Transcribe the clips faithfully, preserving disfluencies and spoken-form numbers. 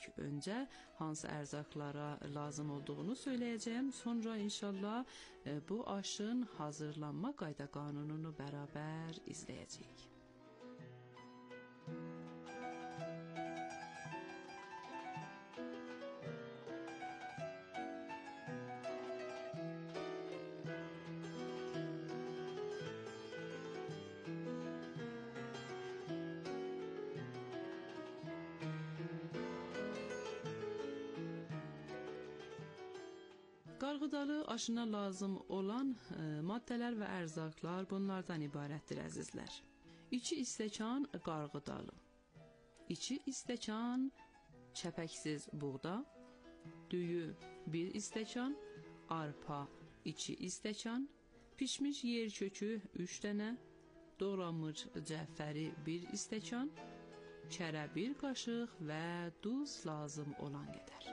ilk öncə hansı ərzaqlara lazım olduğunu söyləyəcəyəm. Sonra inşallah bu aşın hazırlanma qayda qanununu bərabər izləyəcəyik. Qarğıdalı aşına lazım olan e, maddələr və ərzaqlar bunlardan ibarətdir əzizlər. iki stəkan qarğıdalı, iki stəkan çəpəksiz buğda, düyü bir stəkan, arpa iki stəkan, pişmiş yer kökü üç dənə, doğranmış cəfəri bir stəkan, kərə bir qaşıq və duz lazım olan qədər.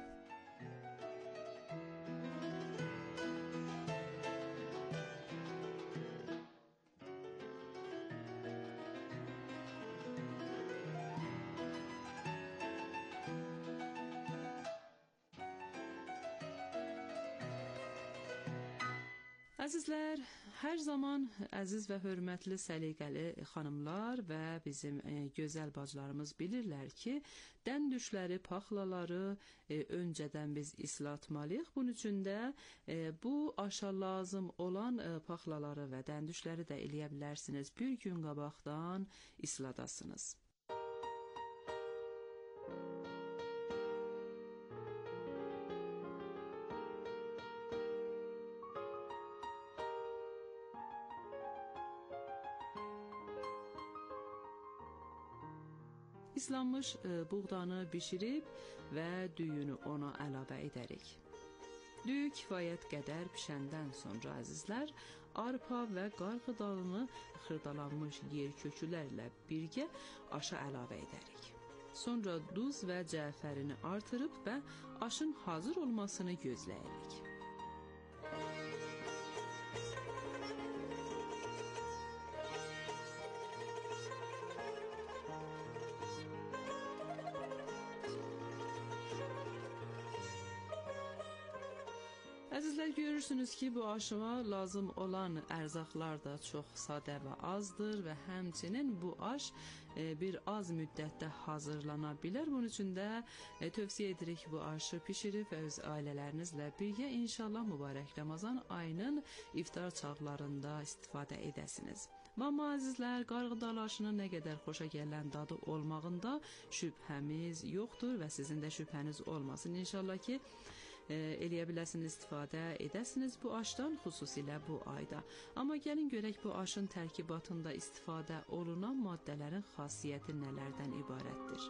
Əzizlər, hər zaman əziz və hörmətli səliqəli xanımlar və bizim e, gözəl bacılarımız bilirlər ki, dən düşləri, paxlaları e, öncədən biz islatmalıyıq. Bunun üçün də e, bu aşa lazım olan e, paxlaları və dən düşləri də eləyə bilərsiniz. Bir gün qabaqdan isladasınız. İslanmış e, buğdanı bişirib və düyünü ona əlavə edərik. Düyü kifayət qədər pişəndən sonra əzizlər, arpa və qarğıdalını xırdalanmış yer kökülərlə birgə aşa əlavə edərik. Sonra duz və cəfərini artırıb və aşın hazır olmasını gözləyirik. Əzizlər, görürsünüz ki, bu aşıma lazım olan ərzaqlar da çox sadə və azdır və həmçinin bu aş e, bir az müddətdə hazırlana bilər. Bunun üçün də e, tövsiyə edirik bu aşı pişirib və öz ailələrinizlə birgə inşallah mübarək Ramazan ayının iftar çağlarında istifadə edəsiniz. Amma əzizlər, qarğıdalı aşının nə qədər xoşa gələn dadı olmağında şübhəmiz yoxdur və sizin də şübhəniz olmasın. İnşallah ki, e, eləyə biləsiniz, istifadə edəsiniz bu aşdan, xüsusilə bu ayda. Amma gəlin görək bu aşın tərkibatında istifadə olunan maddələrin xasiyyəti nələrdən ibarətdir.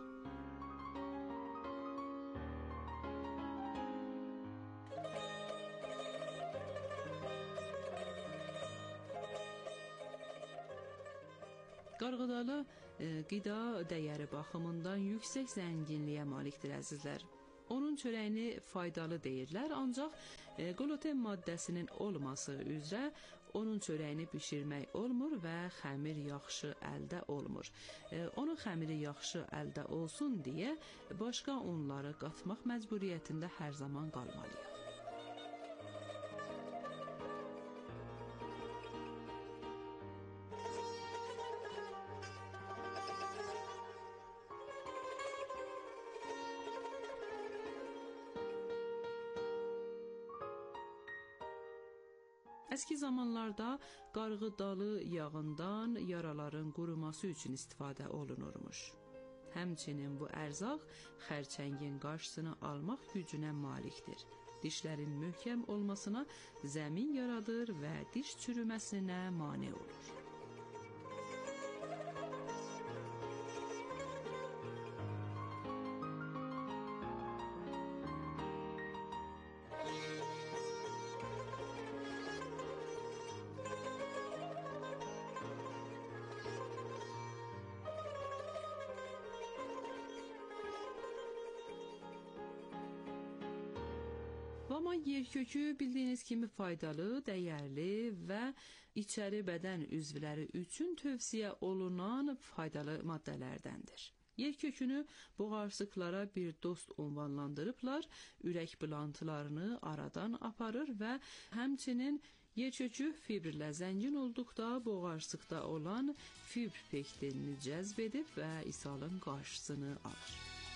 Qarğıdalı e, qida dəyəri baxımından yüksək zənginliyə malikdir əzizlər. Onun çörəyini faydalı deyirlər, ancaq e, gluten maddəsinin olması üzrə onun çörəyini bişirmək olmur və xəmir yaxşı əldə olmur. E, onun xəmiri yaxşı əldə olsun deyə başqa unları qatmaq məcburiyyətində hər zaman qalmalıyıq. Əski zamanlarda qarğıdalı yağından yaraların quruması üçün istifadə olunurmuş. Həmçinin bu ərzaq xərçəngin qarşısını almaq gücünə malikdir. Dişlərin möhkəm olmasına zəmin yaradır və diş çürüməsinə mane olur. Amma yerkökü bildiyiniz kimi faydalı, dəyərli və içəri bədən üzvləri üçün tövsiyə olunan faydalı maddələrdəndir. Yer kökünü boğarsıqlara bir dost ünvanlandırıblar, ürək bulantılarını aradan aparır və həmçinin yer kökü fibrlə zəngin olduqda boğarsıqda olan fibr pektinini cəzb edib və ishalın qarşısını alır.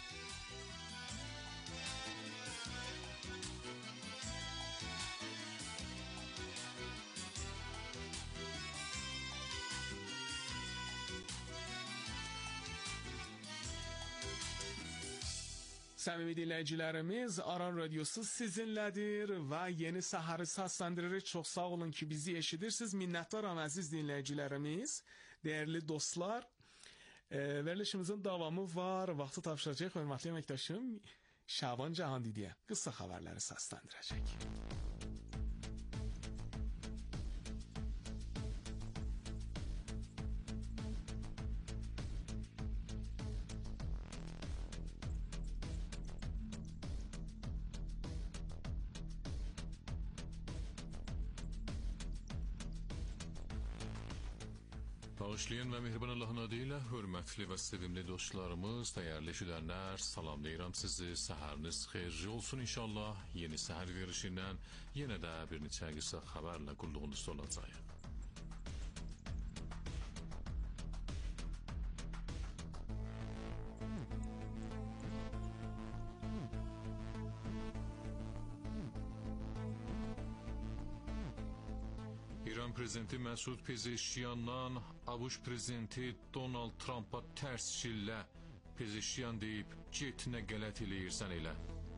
Səmimi dinləyicilərimiz, Aran Radiosu sizinlədir və yeni səhəri səsləndirərək çox sağ olun ki, bizi eşidirsiniz. Minnətdaram əziz dinləyicilərimiz, dəyərli dostlar. E, verilişimizin davamı var, vaxtı tapşıracaq hörmətli əməkdaşım Şaban Cahandidiyə qısa xəbərləri səsləndirəcək. Bağışlayan və mehriban Allahın adıyla hörmətli və sevimli dostlarımız, dəyərli eşidənlər, salamlayıram sizi. Səhəriniz xeyirli olsun inşallah. Yeni səhər verişindən yenə də bir neçə qısa xəbərlə qulluğunuzda olacaq. İran prezidenti Məsud Pezeşkiyandan ABŞ prezidenti Donald Trump'a tərs şillə Pezeşkiyan deyib, get nə qələt eləyirsən elə.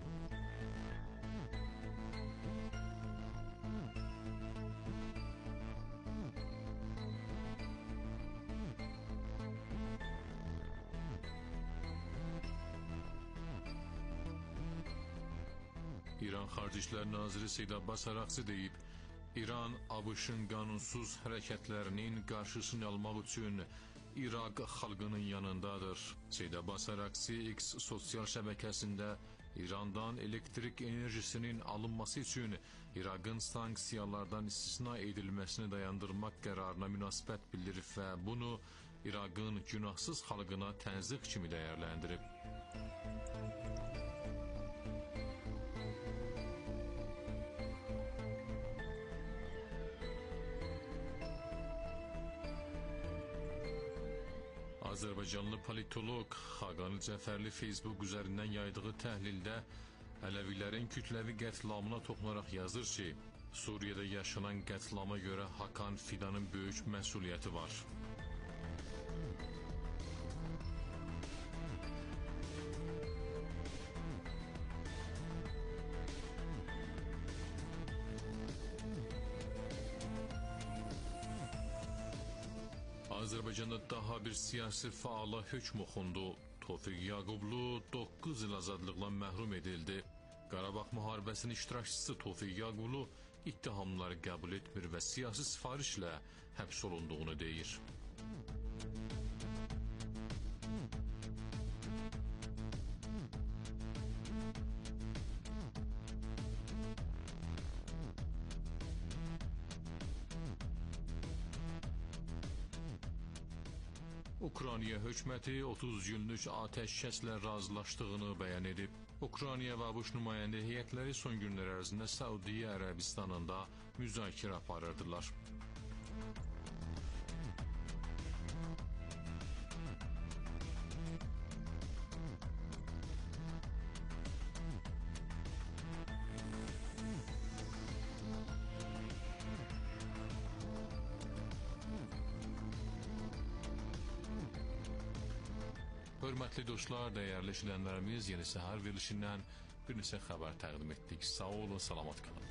İran Xarici İşlər Naziri Seyyid Abbas Araqçı deyib, İran ABŞ-ın qanunsuz hərəkətlərinin qarşısını almaq üçün İraq xalqının yanındadır. Seyyid Abbas Araqçı X sosial şəbəkəsində İrandan elektrik enerjisinin alınması üçün İraqın sanksiyalardan istisna edilməsini dayandırmaq qərarına münasibət bildirib və bunu İraqın günahsız xalqına təzyiq kimi dəyərləndirib. Azərbaycanlı politolog Xaqani Cəfərli Facebook üzərindən yaydığı təhlildə Ələvilərin kütləvi qətlamına toxunaraq yazır ki, Suriyədə yaşanan qətlama görə Hakan Fidanın böyük məsuliyyəti var. Azərbaycanda daha bir siyasi faala hökm oxundu. Tofiq Yaqublu doqquz il azadlıqla məhrum edildi. Qarabağ müharibəsinin iştirakçısı Tofiq Yaqublu ittihamları qəbul etmir və siyasi sifarişlə həbs olunduğunu deyir. Ukrayna hökuməti otuz günlük atəşkəslə razılaşdığını bəyan edib. Ukrayna və ABŞ nümayəndə heyətləri son günlər ərzində Səudiyyə Ərəbistanında müzakirə aparırdılar. Hörmətli dostlar, dəyərli izləyənlərimiz, yeni səhər verilişindən bir neçə xəbər təqdim etdik. Sağ olun, salamat qalın.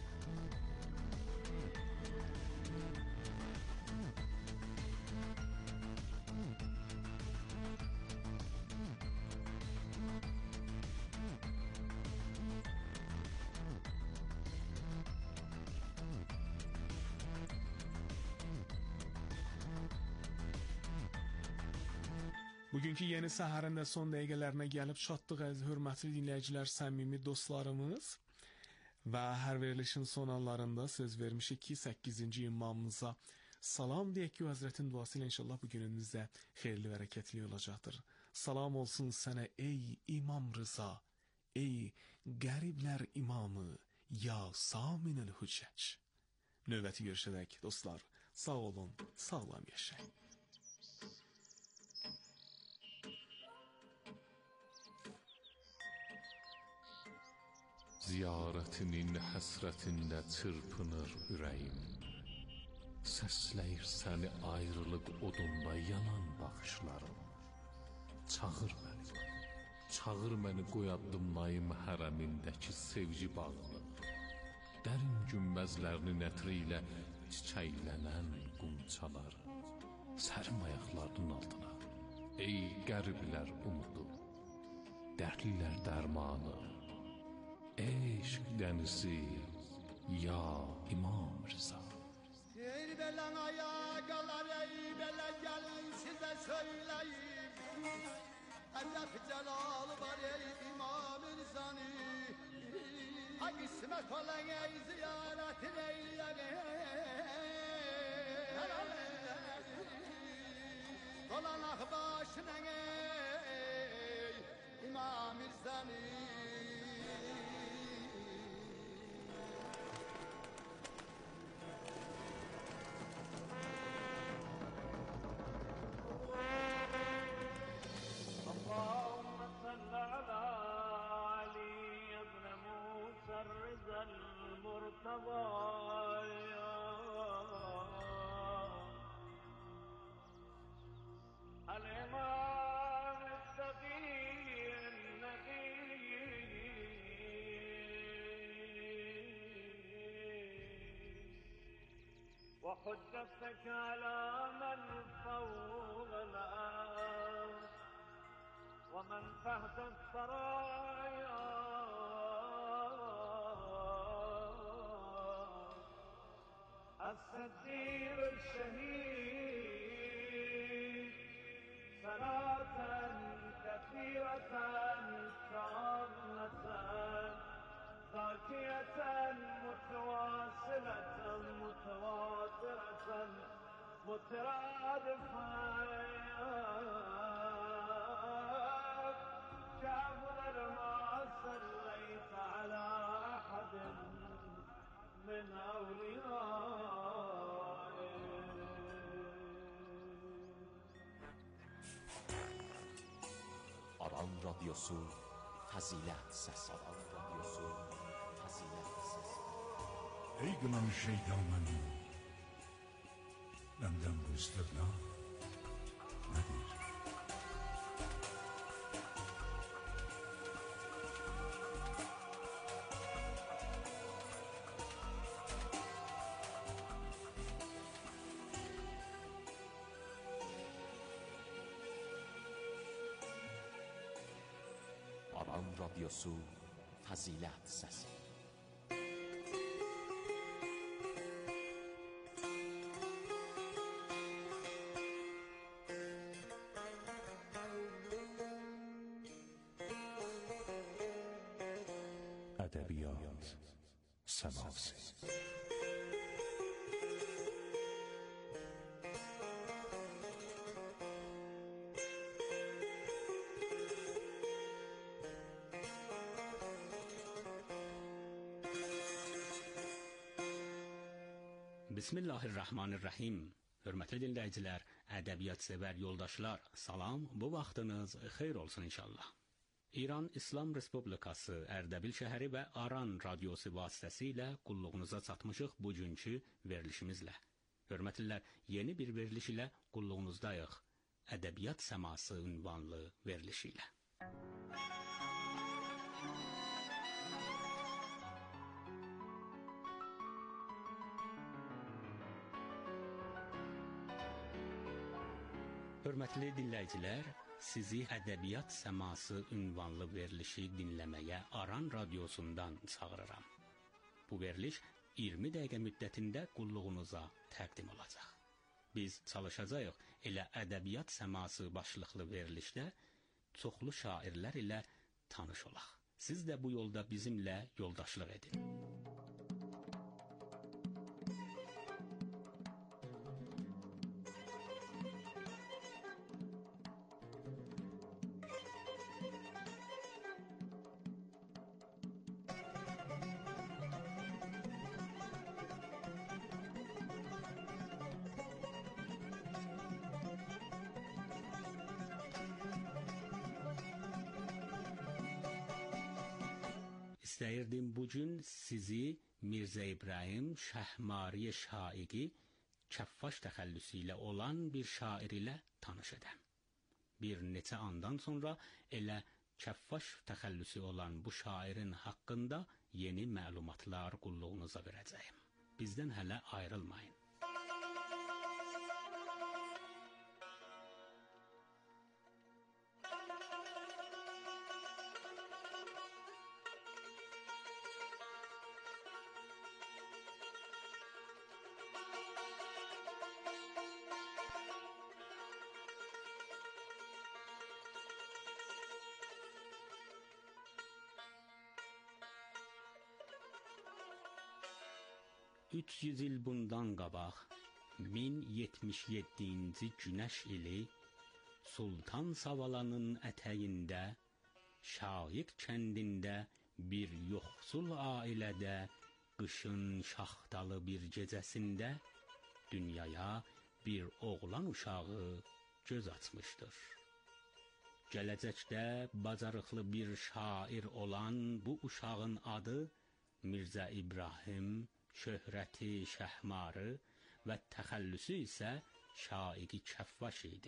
Bugünkü yeni səhərin də son dəqiqələrinə gəlib çatdıq, əziz hörmətli dinləyicilər, səmimi dostlarımız. Və hər verilişin son anlarında söz vermişik ki, səkkizinci imamımıza salam deyək ki, o Həzrətin duası ilə inşallah bu günümüzdə xeyirli və hərəkətli olacaqdır. Salam olsun sənə ey İmam Rıza, ey qəriblər imamı, ya Saminül Hüccəc. Növbəti görüşədək dostlar, sağ olun, sağlam yaşayın. Ziyarətinin həsrətində çırpınır ürəyim. Səsləyir səni ayrılıq odunda yanan baxışlarım. Çağır məni, çağır məni qoyadımlayım hərəmindəki sevgi bağını. Dərin günbəzlərinin ətri ilə çiçəklənən qumçalar. Sərim ayaqlarının altına, ey qəriblər umudu, dərdlilər dərmanı. Eşq dənizi, ya İmam Rıza. Ey belen ayakalar, ey bele gelin size söyleyeyim. Edep celalı var ey İmam Rıza'nı. Ha kısmet olan ey ziyaretin eyleyeyim. Dolanak başına ey İmam Rıza'nı. الإمام التقي النبي وحجتك على من فوق الأرض ومن تحت الثرايا السدير الشهيد صلاة كثيرة كاملة زاكية متواصلة متواترة مترادفة كأفضل ما صليت على أحد من أوليائه. Aran Radyosu Fazilet Sesi. Aran Radyosu Fazilet Sesi. Ey gınan şeytanın, benden bu istirna nedir? Aran Radyosu Fazilet Sesi. Edebiyat Seması. Bismillahirrahmanirrahim. Hörmətli dinləyicilər, ədəbiyyat sevər yoldaşlar, salam, bu vaxtınız xeyir olsun inşallah. İran İslam Respublikası Ərdəbil şəhəri və Aran radiosu vasitəsilə qulluğunuza çatmışıq bugünkü verilişimizlə. Hörmətlilər, yeni bir veriliş ilə qulluğunuzdayıq. Ədəbiyyat səması ünvanlı veriliş ilə. Hörmətli dinləyicilər, sizi Ədəbiyyat Səması ünvanlı verilişi dinləməyə Aran radiosundan çağırıram. Bu veriliş iyirmi dəqiqə müddətində qulluğunuza təqdim olacaq. Biz çalışacağıq elə Ədəbiyyat Səması başlıqlı verilişdə çoxlu şairlər ilə tanış olaq. Siz də bu yolda bizimlə yoldaşlıq edin. İstəyirdim bugün sizi Mirzə İbrahim Şəhmari Şaiqi Kəffaş təxəllüsü ilə olan bir şair ilə tanış edəm. Bir neçə andan sonra elə Kəffaş təxəllüsü olan bu şairin haqqında yeni məlumatlar qulluğunuza verəcəyim. Bizdən hələ ayrılmayın. üç yüz il bundan qabaq min yetmiş yeddinci günəş ili Sultan Savalanın ətəyində Şaiq kəndində bir yoxsul ailədə qışın şaxtalı bir gecəsində dünyaya bir oğlan uşağı göz açmışdır. Gələcəkdə bacarıqlı bir şair olan bu uşağın adı Mirzə İbrahim, şöhrəti Şəhmarı və təxəllüsü isə Şaiqi Kəffaş idi.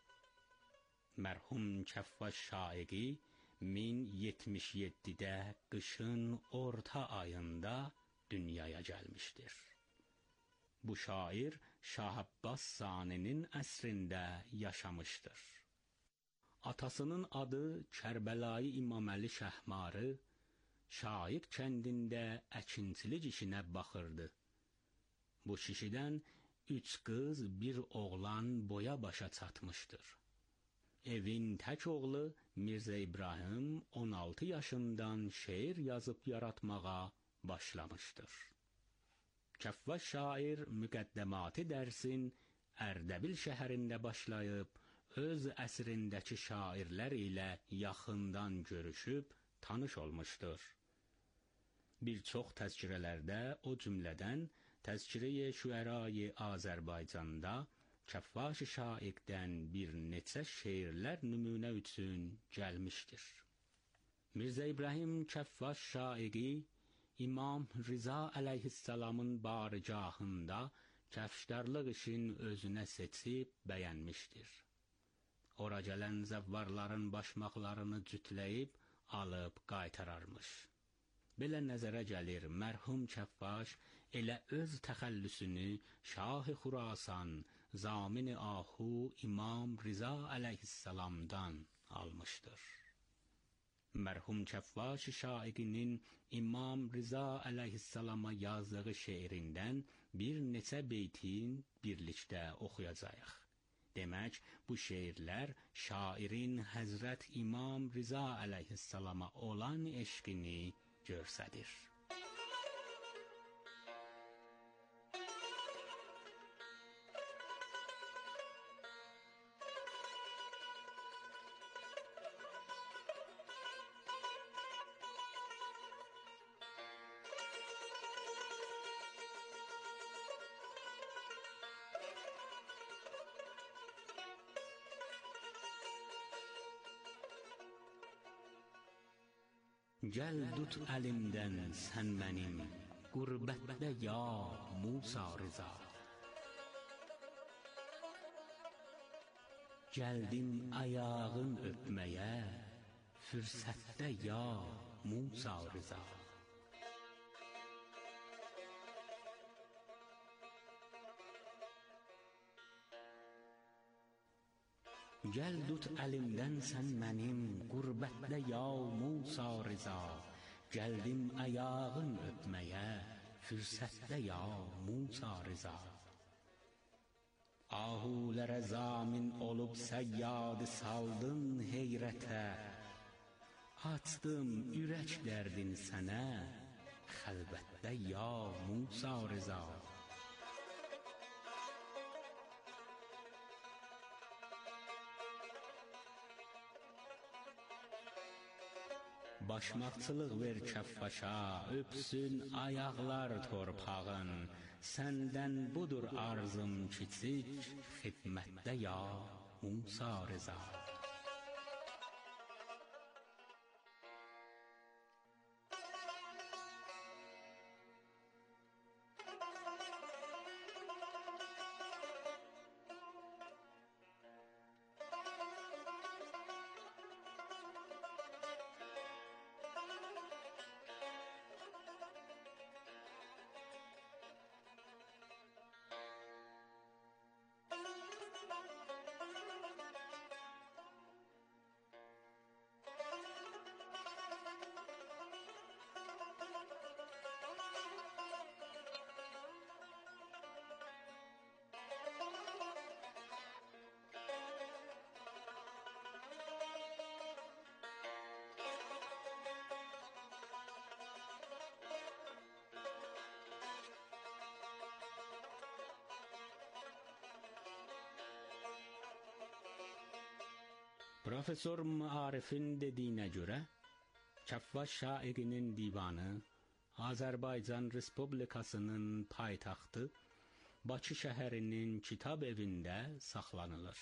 Mərhum Kəffaş Şaiqi min yetmiş yeddidə qışın orta ayında dünyaya gəlmişdir. Bu şair Şah Abbas Saninin əsrində yaşamışdır. Atasının adı Kərbəlayı İmaməli Şəhmarı, Şaiq kəndində əkinçilik işinə baxırdı. Bu kişidən üç qız, bir oğlan boya başa çatmışdır. Evin tək oğlu Mirzə İbrahim on altı yaşından şeir yazıb yaratmağa başlamışdır. Kəffaş şair müqəddəmatı dərsin Ərdəbil şəhərində başlayıb, öz əsrindəki şairlər ilə yaxından görüşüb tanış olmuşdur. Bir çox təzkirələrdə, o cümlədən Təzkirə-i Şüərayı Azərbaycanda Kəffaş Şaiqdən bir neçə şeirlər nümunə üçün gəlmişdir. Mirzə İbrahim Kəffaş Şaiqi İmam Rıza əleyhissalamın barigahında kəfşdarlıq işin özünə seçib bəyənmişdir. Ora gələn zəvvarların başmaqlarını cütləyib, alıb qaytararmış. Belə nəzərə gəlir, mərhum Kəffaş elə öz təxəllüsünü Şah-ı Xurasan, Zamin-i Ahu İmam Rıza əleyhissalamdan almışdır. Mərhum Kəffaş Şaiqinin İmam Rıza əleyhissalama yazdığı şeirindən bir neçə beytin birlikdə oxuyacağıq. Demək, bu şeirlər şairin Həzrət İmam Rıza əleyhissalama olan eşqini göstərir. Gəl tut əlimdən sən mənim, qürbətdə ya Musa Rıza. Gəldim ayağın öpməyə, fürsətdə ya Musa Rıza. Gəl tut əlimdən sən mənim, qürbətdə ya Musa Rıza. Gəldim ayağın öpməyə, fürsətdə ya Musa Rıza. Ahulərə zamin olub səyyad saldın heyrətə. Açdım ürək dərdin sənə, xəlvətdə ya Musa Rıza. Başmaqçılıq ver Kəffaşa, öpsün ayaqlar torpağın. Səndən budur arzım kiçik, xidmətdə ya Musa Rıza. Profesör Maarif'in dediyinə görə, Çəfvaş şairinin divanı Azərbaycan Respublikasının paytaxtı Bakı şəhərinin kitab evində saxlanılır.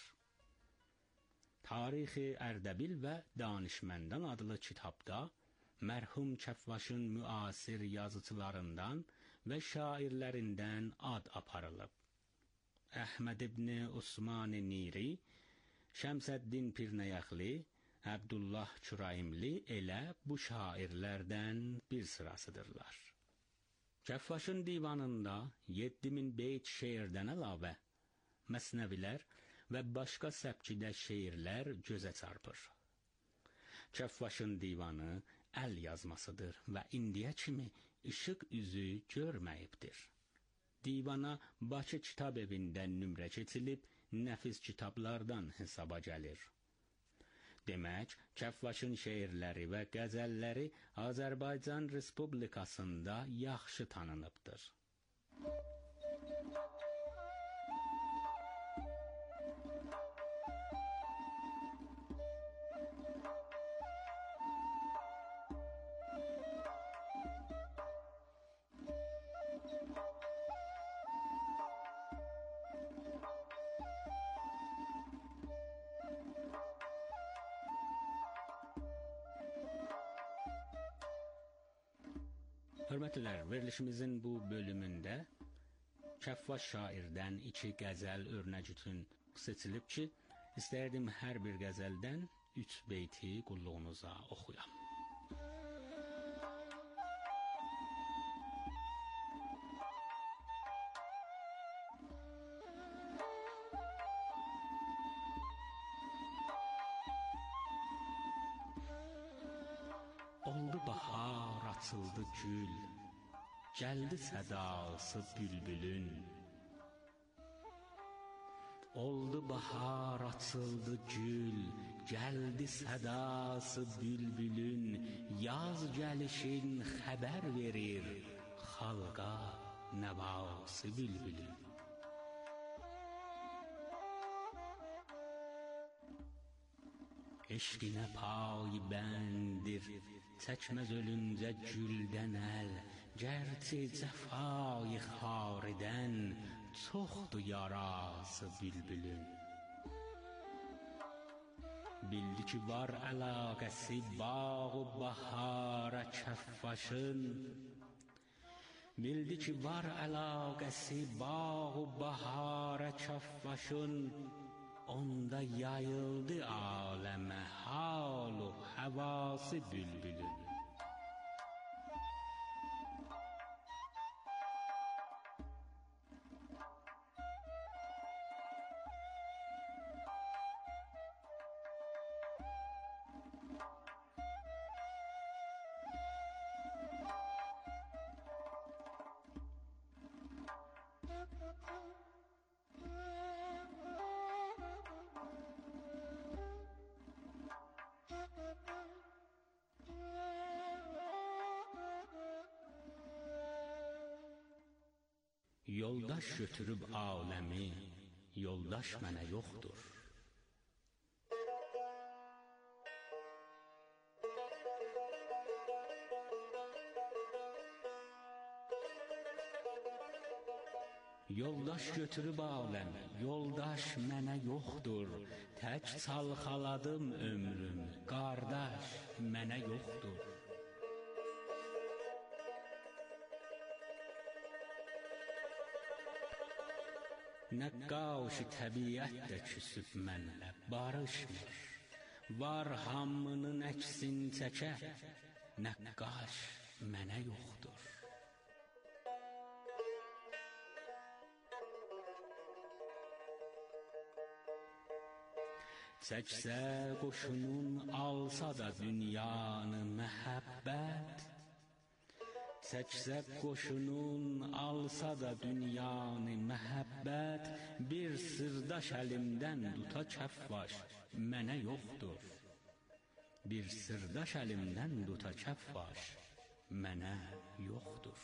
Tarixi Ərdəbil və Danışməndan adlı kitabda mərhum Çəfvaşın müasir yazıçılarından və şairlərindən ad aparılıb. Əhməd ibn Osman Niri, Şəmsəddin Pirnəyəxli, Əbdullah Çuraimli elə bu şairlərdən bir sırasıdırlar. Çəfvaşın divanında yeddi min beyt şeirdən əlavə məsnəvilər və başqa səbkidə şeirlər gözə çarpır. Çəfvaşın divanı əl yazmasıdır və indiyə kimi işıq üzü görməyibdir. Divana Bakı kitab evində nömrə keçilib, nəfis kitablardan hesaba gəlir. Demək, Çəfvaşın şeirləri və qəzəlləri Azərbaycan Respublikasında yaxşı tanınıbdır. Hörmətlilər, verilişimizin bu bölümündə Çəfvaş şairdən iki qəzəl örnək üçün seçilib ki, istərdim hər bir qəzəldən üç beyti qulluğunuza oxuyam. Oldu bahar, açıldı gül, gəldi sədası bülbülün. Oldu bahar, açıldı gül, gəldi sədası bülbülün. Yaz gəlişin xəbər verir xalqa nəvası bülbülün. Eşqinə pay bəndir, çəkməz ölüncə güldən əl. Gərçi cəfayı xaridən, çoxdur yarası bülbülün. Bildi ki, var əlaqəsi bağ-ı bahara Çəfvaşın. Bildi ki, var əlaqəsi bağ-ı bahara Çəfvaşın. Onda yayıldı aləmə hal-u həvası bülbülün. Yoldaş götürüb aləmi, yoldaş mənə yoxdur. Yoldaş götürüb aləmi, yoldaş mənə yoxdur. Tək çalxaladım ömrüm, qardaş mənə yoxdur. Nəqqaş təbiət də küsüb mənlə barışmır. Var hamının əksin çəkə, nəqqaş mənə yoxdur. Çəksə qoşunun alsa da dünyanı məhəbbət. Çəksə qoşunun alsa da dünyanı məhəbbət. Bir sırdaş əlimdən tuta Çəfvaş mənə yoxdur. Bir sırdaş əlimdən tuta Çəfvaş mənə yoxdur.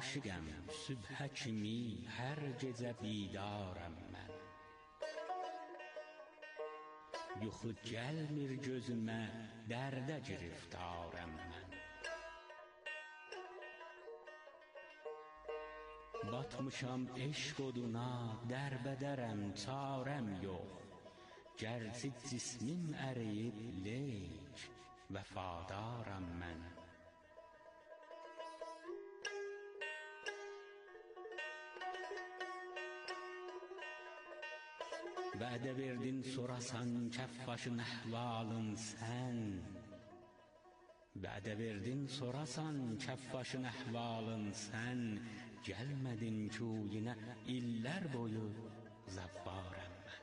aşıqəm, sübhə kimi hər gecə bidarəm mən. Yuxu gəlmir gözümə, dərdə giriftarəm mən. Batmışam eşq oduna, dərbədərəm, çarəm yox. Gərçi cismim əriyib, leyk, vəfadarəm mən. Vədə verdin sorasan kəffaşın əhvalın sən. Vədə verdin sorasan kəffaşın əhvalın sən. Gəlmədin kuyinə illər boyu zabbarəm mən.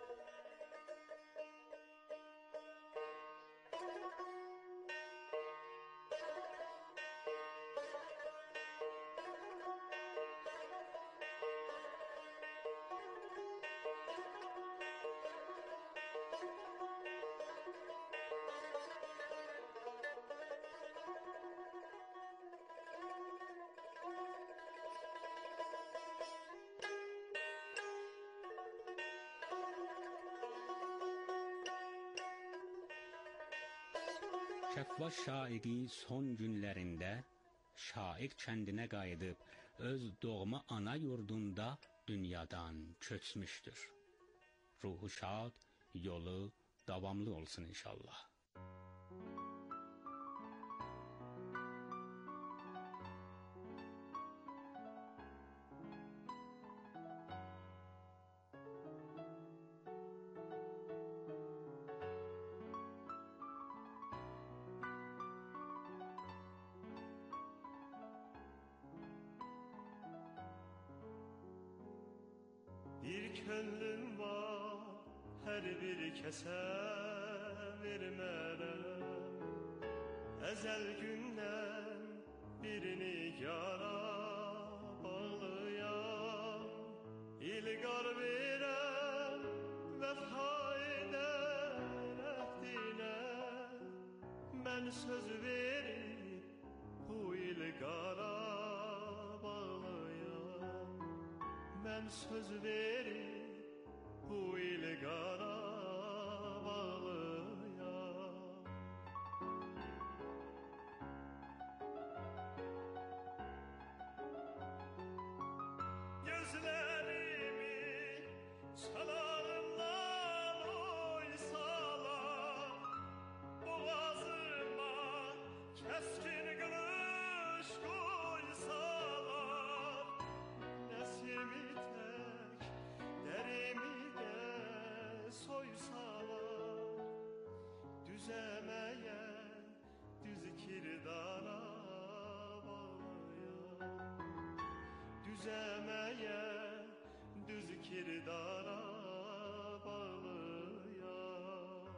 Kəfvaş şaiqi son günlərində şaiq kəndinə qayıdıb öz doğma ana yurdunda dünyadan köçmüşdür. Ruhu şad, yolu davamlı olsun inşallah. Bir könlüm var, her bir kese vermərəm. Əzəl gündən birini yara bağlayam. İlqar verəm vəfa edər əhdinə. Mən söz verib bu ilqara mən söz verib bu ilqara bağlayam. Gözlərimi çalarımdan oysalar, boğazıma kəskin qılış qoysalar, nəsimi düzəməyə, düz kirdara bağlayam. Düzəməyə, düz kirdara bağlayam.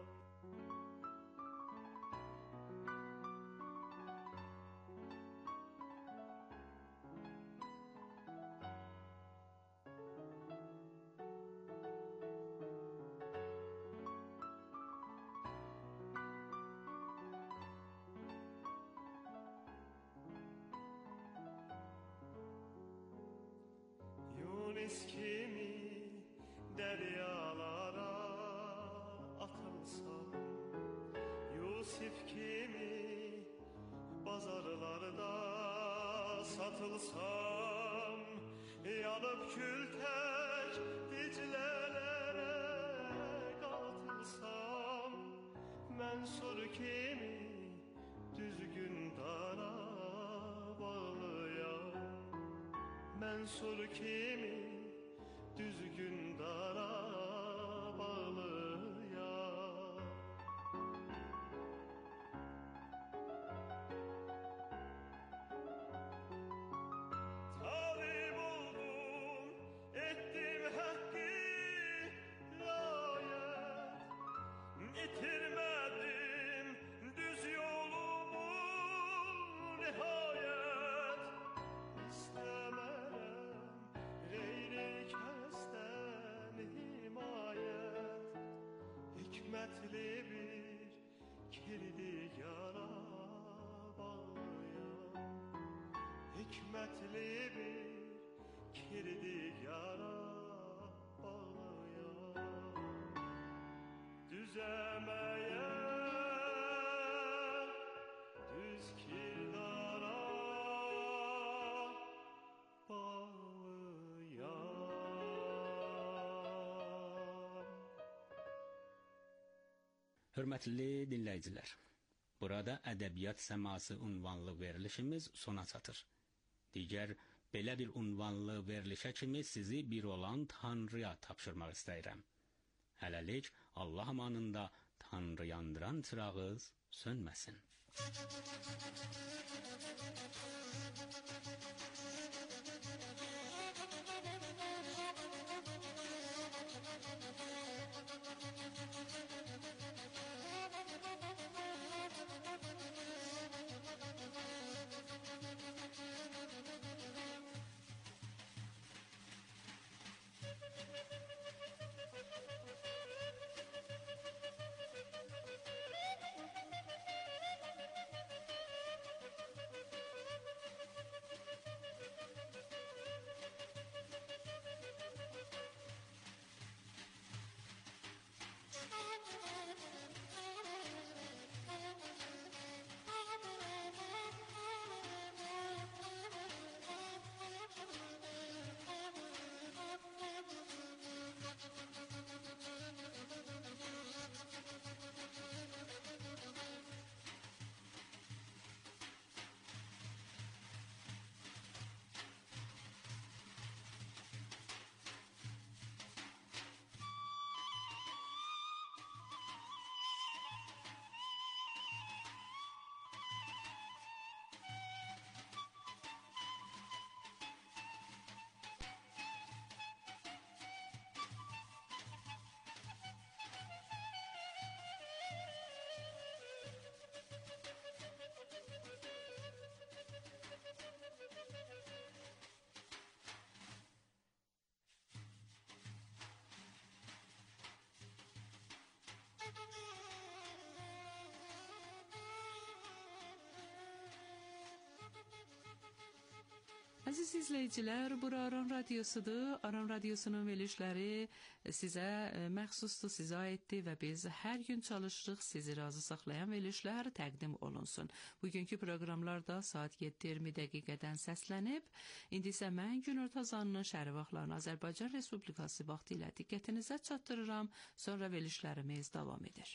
Yunus kimi deryalara atılsam, Yusuf kimi bazarlarda satılsam, yanıp kül tek diclelere katılsam, Mənsur kimi düzgün dara bağlayam. Mənsur kimi düzgün dara bağlayam. Talib oldum, ettim hakkı layet, itirmedim düz yolumu nihayet. İstemerem hürmetli bir kirdigara bağlayan düzemeye düz kirdara bağlayan. Hörmətli dinləyicilər, burada ədəbiyyat səması unvanlı verilişimiz sona çatır. Digər belə bir unvanlı verilişə kimi sizi bir olan Tanrıya tapşırmaq istəyirəm. Hələlik Allah amanında Tanrı yandıran çırağınız sönməsin. Əziz izləyicilər, bura Aran Radiosudur. Aran Radiosunun verilişləri sizə məxsusdur, sizə aiddir və biz hər gün çalışırıq sizi razı saxlayan verilişlər təqdim olunsun. Bugünkü proqramlarda saat yeddi iyirmi dəqiqədən səslənib. İndi isə mən günorta zanının şəhəri vaxtlarını Azərbaycan Respublikası vaxtı ilə diqqətinizə çatdırıram. Sonra verilişlərimiz davam edir.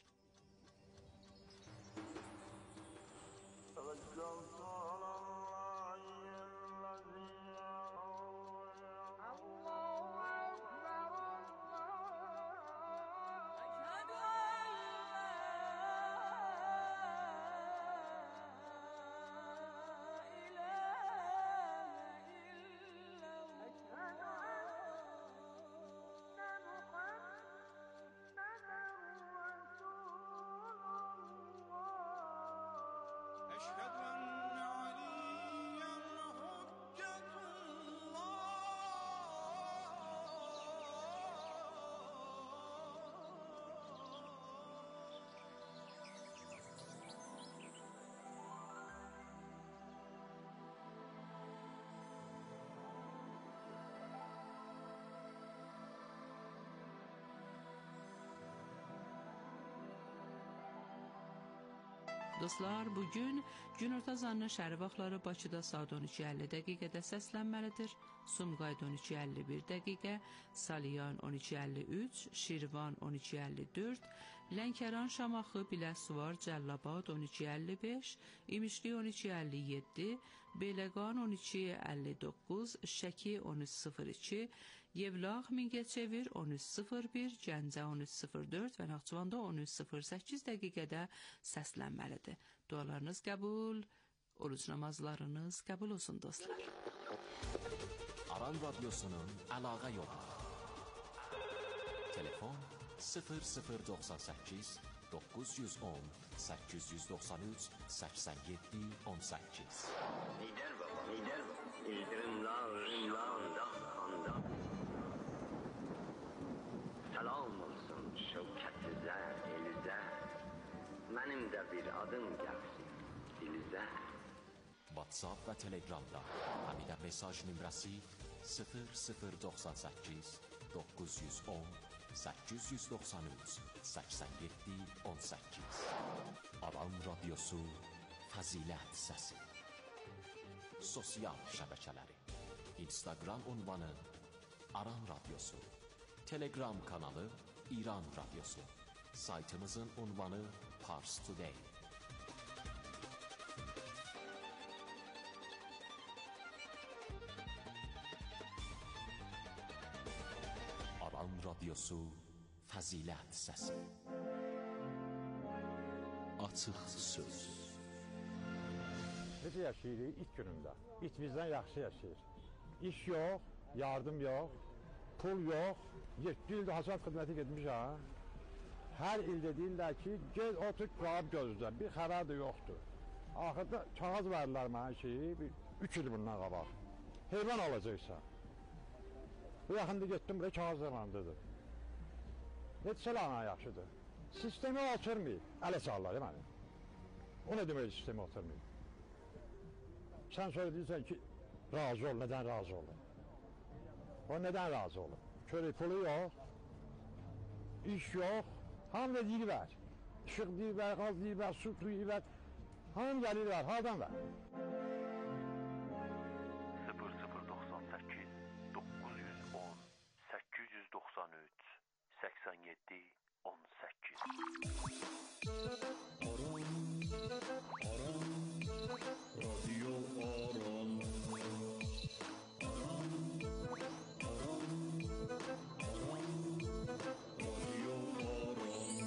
Dostlar, bugün günorta zanının şəhəri vaxtları Bakıda saat on iki əlli dəqiqədə səslənməlidir. Sumqayıt on iki əlli bir dəqiqə, Salyan on iki əlli üç, Şirvan on iki əlli dörd, Lənkəran, Şamaxı, Biləsuvar, Cəllabad on iki əlli beş, İmişli on iki əlli yeddi, Beyləqan on iki əlli doqquz, Şəki on üç sıfır iki, Yevlax, Mingəçevir on üç sıfır bir, Gəncə on üç sıfır dörd və Naxçıvanda on üç sıfır səkkiz dəqiqədə səslənməlidir. Dualarınız qəbul, oruc namazlarınız qəbul olsun dostlar. Aran Radyosu'nun əlaqə yolu. Telefon sıfır sıfır doxsan səkkiz doqquz yüz on səkkiz yüz doxsan üç səksən yeddi on səkkiz. Lider baba, lider baba. İldirimla, ırımla, anda, anda. Salam olsun şevkətizə, elizə. Mənim də bir adım gəlsin dilizə. WhatsApp və Telegramda həmidə mesaj nömrəsi sıfır sıfır doxsan səkkiz doqquz yüz on səkkiz yüz doxsan üç səksən yeddi on səkkiz. Aran Radiosu Fəzilət Səsi. Sosial şəbəkələri: Instagram ünvanı Aran Radiosu, Telegram kanalı İran Radiosu, saytımızın ünvanı Pars Today. Aran Radiosu Fəzilət Səsi. Açıq söz. Necə yaşayırıq ilk günündə? İt bizdən yaxşı yaşayır. İş yox, yardım yox, pul yox. yeddi ildə hasat xidməti getmişəm. Hər ildə deyirlər ki, gez otur qalıb gözlə, bir xəbər də yoxdur. Axırda kağız verdilər mənə ki, üç il bundan qabaq. Heyvan alacaqsa. Bu yaxında getdim, buraya kağızlarla dedim. Etsəlana yaxşıdır. Sistemi oturmayıb, ələ çalırlar məni. O nə demək sistemi oturmayıb? Sən söyləyirsən ki, razı ol, nədən razı olun? O nədən razı olun? Körək pulu yox, iş yox, hamı da deyir ver. İşıq deyir ver, qaz deyir ver, su deyir ver. Hamı gəlir ver, hardan ver? sıfır sıfır doxsan səkkiz doqquz yüz on səkkiz yüz doxsan üç səksən yeddi on səkkiz. رادیو آرام آرام آرام آرام رادیو آرام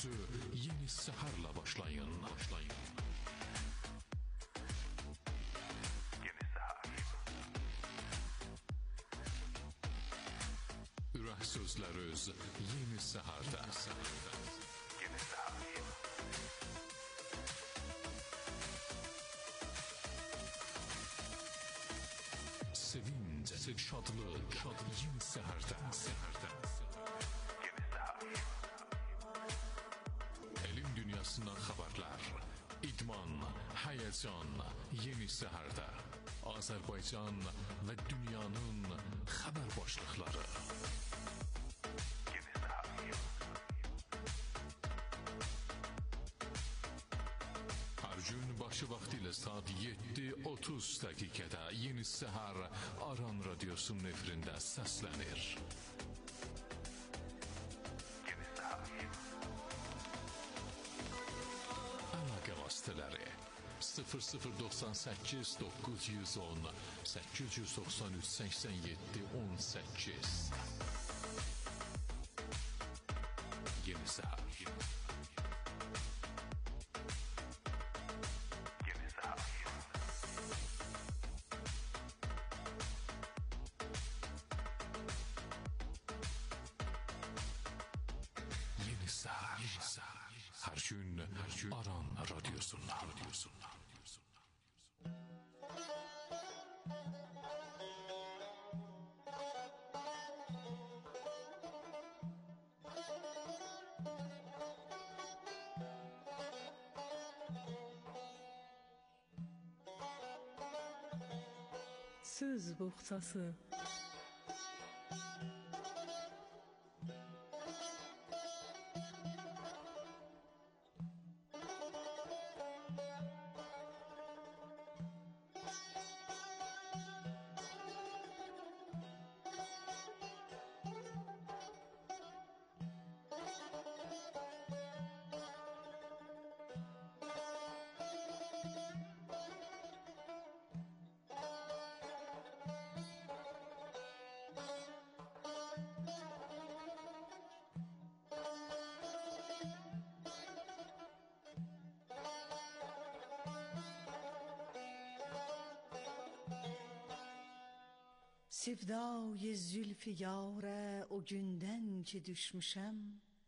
gününüzü yeni seherle başlayın. Başlayın. Yeni seher. Ürək sözləriniz yeni seherdə. Yeni seher. Sevinç, şadlıq, yeni seherdə. Seherdə. Yeni seher. Elm dünyasından xəbərlər, idman, həyəcan, yeni səhərdə. Azərbaycan və dünyanın xəbər başlıqları. Yeni seher. Hər gün başı vaxtı ilə saat yeddi otuz dəqiqədə yeni səhər Aran Radiosunun efirində səslənir. Yeni seher. Əlaqə vasitələri sıfır sıfır doxsan səkkiz doqquz yüz on səkkiz yüz doxsan üç səksən yeddi on səkkiz. Yeni səhər. Yeni seher. Yeni səhər. Hər gün, hər gün Aran Radiosundan. Radiosundan. Söz boğçası. Sevdayı zülfü yâre o günden ki düşmüşem,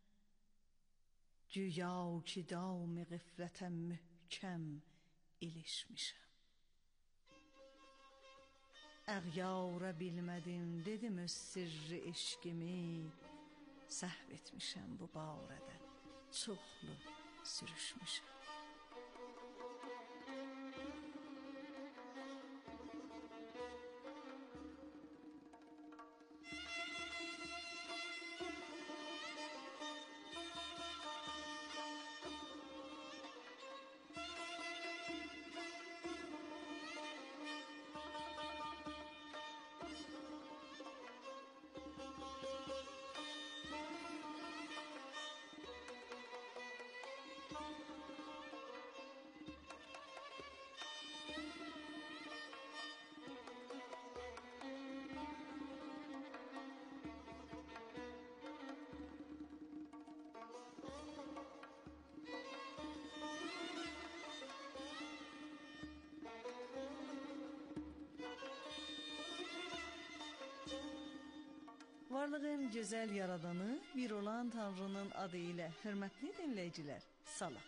güya ki dam-ı gıfletem mühkem ilişmişem. Əğyara bilmedim dedim öz sirri eşkimi, səhv etmişem bu barədə, çoxlu sürüşmüşem. Varlığın güzel yaradanı bir olan Tanrı'nın adıyla hürmetli dinleyiciler, salam.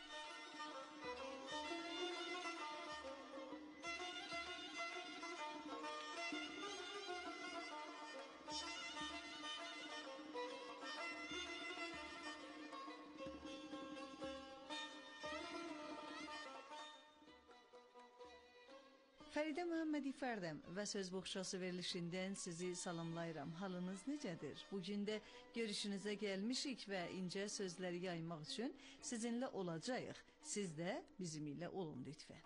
Fəridə Məhəmmədi Fərdəm və Söz Boğçası verilişindən sizi salamlayıram. Halınız necədir? Bugün də görüşünüzə gəlmişik və incə sözləri yaymaq üçün sizinlə olacağıq. Siz də bizimlə olun lütfən.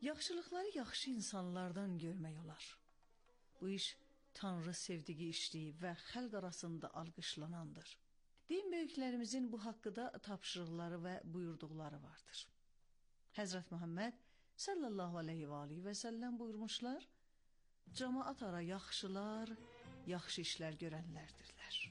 Yaxşılıqları yaxşı insanlardan görmək olar. Bu iş Tanrı sevdiyi işdir və xalq arasında alqışlanandır. Din böyüklərimizin bu haqqda tapşırıqları və buyurduqları vardır. Həzrət Muhammed sallallahu aleyhi və aleyhi və səlləm buyurmuşlar, cəmaat ara yaxşılar, yaxşı işlər görənlərdirlər.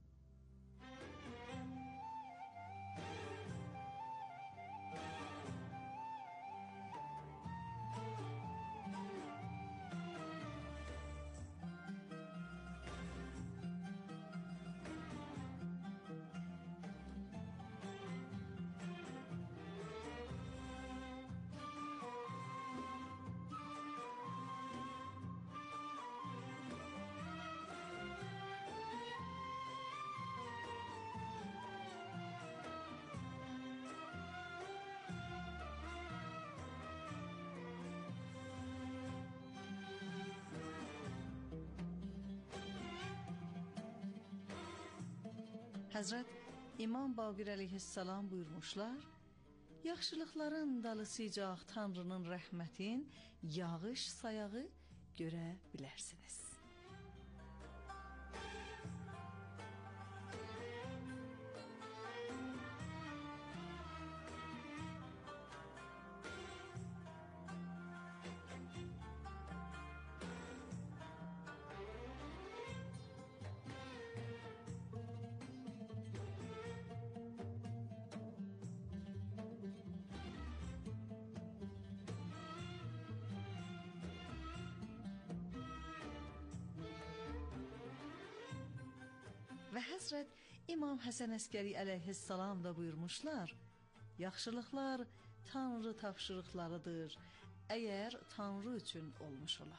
Həzrət İmam Baqir əleyhissalam buyurmuşlar, yaxşılıqların dalısıcaq Tanrının rəhmətin yağış sayağı görə bilərsiniz. Və Həzrət İmam Həsən Əskəri əleyhissalam da buyurmuşlar, yaxşılıqlar Tanrı tapşırıqlarıdır, əgər Tanrı üçün olmuş ola.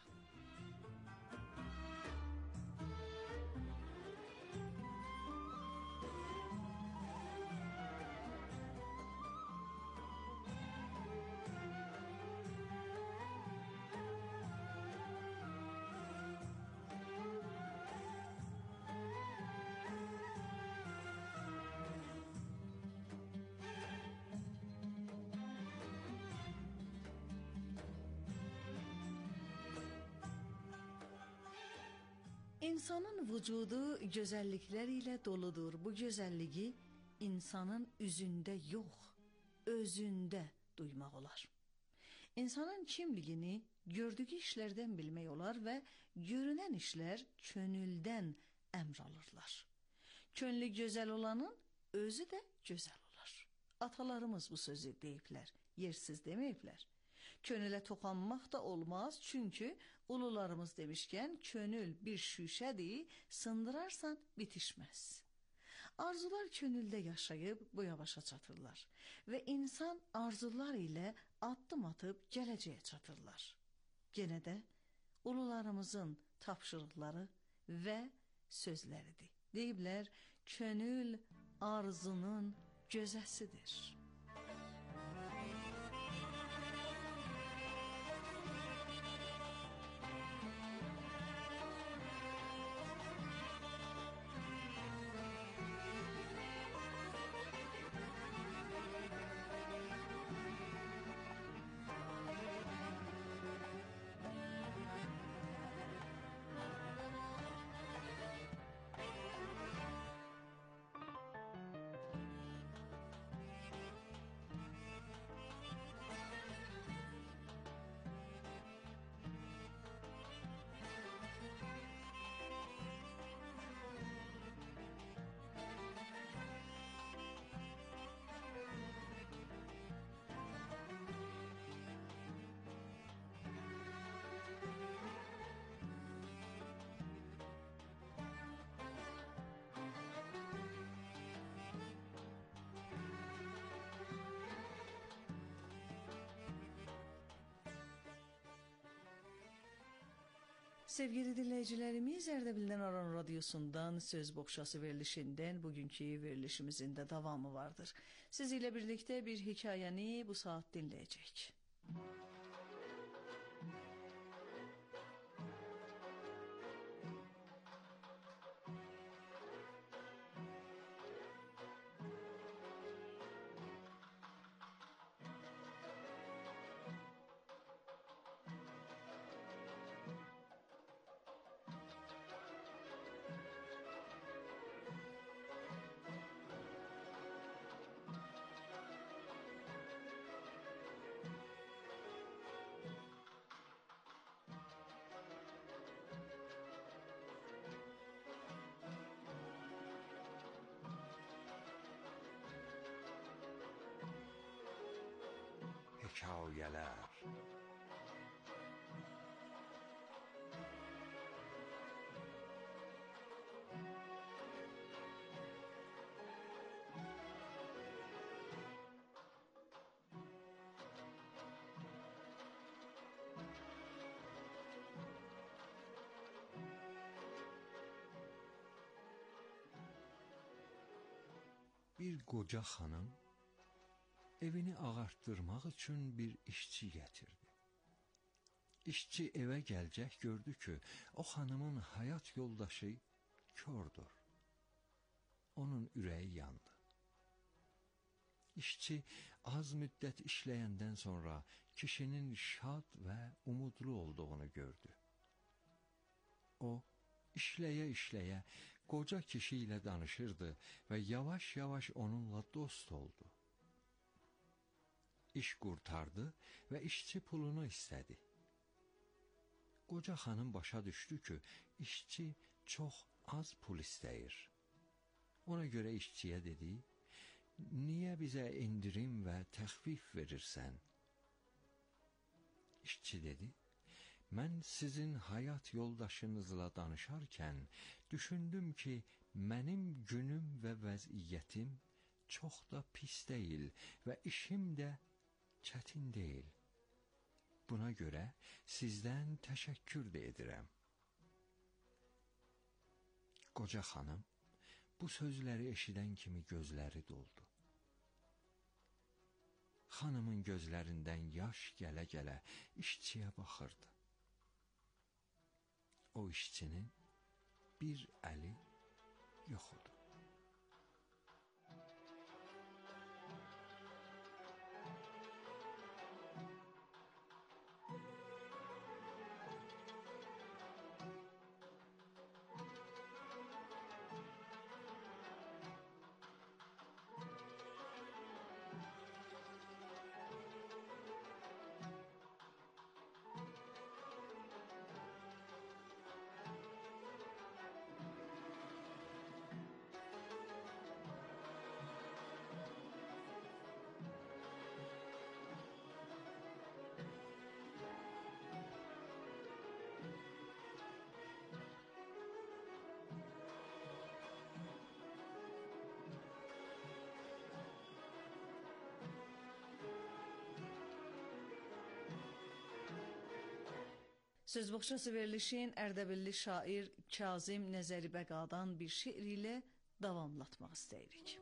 İnsanın vücudu gözəlliklər ilə doludur. Bu gözəlliyi insanın üzündə yox, özündə duymaq olar. İnsanın kimliyini gördüyü işlərdən bilmək olar və görünən işlər könüldən əmr alırlar. Könlü gözəl olanın özü də gözəl olar. Atalarımız bu sözü deyiblər, yersiz deməyiblər. Könülə toxanmaq da olmaz, çünkü ulularımız demişkən, könül bir şüşədir, sındırarsan bitişməz. Arzular könüldə yaşayıb boya başa çatırlar və insan arzular ilə addım atıb gələcəyə çatırlar. Genə də ulularımızın tapşırıqları və sözləridir. Deyiblər, könül arzunun gözəsidir. Sevgili dinləyicilərimiz, Ərdəbildən Aran Radiosundan Söz Boğçası verilişindən bugünkü verilişimizin də davamı vardır. Siz ilə birlikdə bir hekayəni bu saat dinləyəcək. hekayələr. Bir qoca xanım evini ağartdırmaq üçün bir işçi gətirdi. İşçi evə gəlcək gördü ki, o xanımın həyat yoldaşı kördür. Onun ürəyi yandı. İşçi az müddət işləyəndən sonra kişinin şad və umudlu olduğunu gördü. O, işləyə-işləyə qoca kişi ilə danışırdı və yavaş-yavaş onunla dost oldu. İş qurtardı və işçi pulunu istədi. Qoca xanım başa düşdü ki, işçi çox az pul istəyir. Ona görə işçiyə dedi, niyə bizə indirim və təxfif verirsən? İşçi dedi, mən sizin həyat yoldaşınızla danışarkən düşündüm ki, mənim günüm və vəziyyətim çox da pis deyil və işim də çətin deyil. Buna görə sizdən təşəkkür də edirəm. Qoca xanım bu sözləri eşidən kimi gözləri doldu. Xanımın gözlərindən yaş gələ-gələ işçiyə baxırdı. O işçinin bir əli yox idi. Sözboğçası verilişin Ərdəbilli şair Kazım Nəzəribəqadan bir şeir ilə davamlatmaq istəyirik.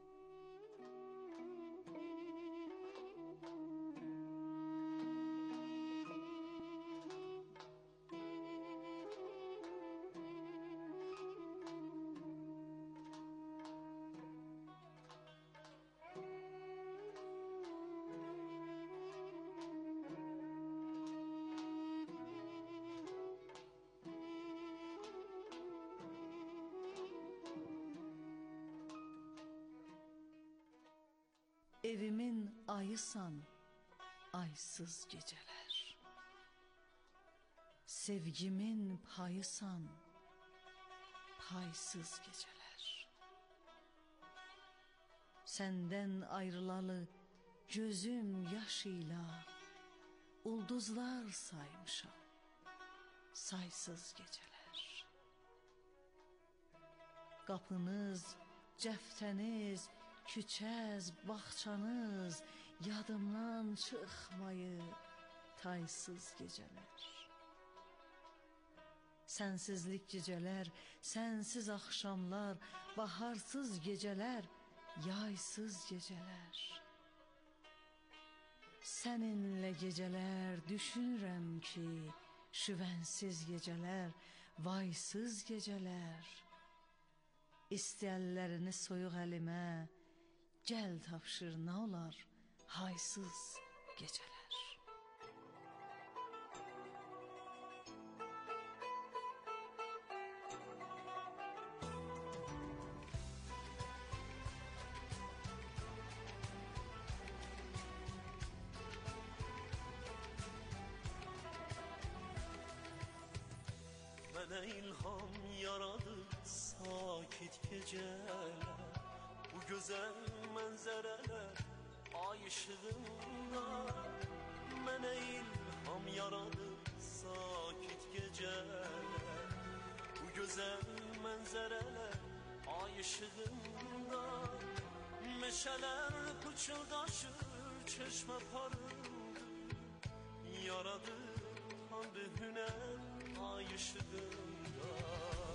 Evimin ayısan, aysız gecələr. Sevgimin payısan, paysız gecələr. Səndən ayrılalı gözüm yaş ilə ulduzlar saymışam, saysız gecələr. Qapınız, cəftəniz, küçəz, bağçanız yadımdan çıxmayıb taysız gecələr. Sənsizlik gecələr, sənsiz axşamlar, baharsız gecələr, yaysız gecələr. Səninlə gecələr düşünürəm ki, şüvənsiz gecələr, vaysız gecələr. İstəyəllərini soyuq əlimə, gəl tapşır nə olar, haysız gecələr. Mənə ilham yaradı sakit gecələr, bu gözəl mənzərələr ay işığında. Mənə ilham yaradır sakit gecələr, bu gözəl mənzərələr ay ışığında. Meşələr pıçıldaşır, çeşmə parıldır, yaradır Tanrı hünər ay ışığında.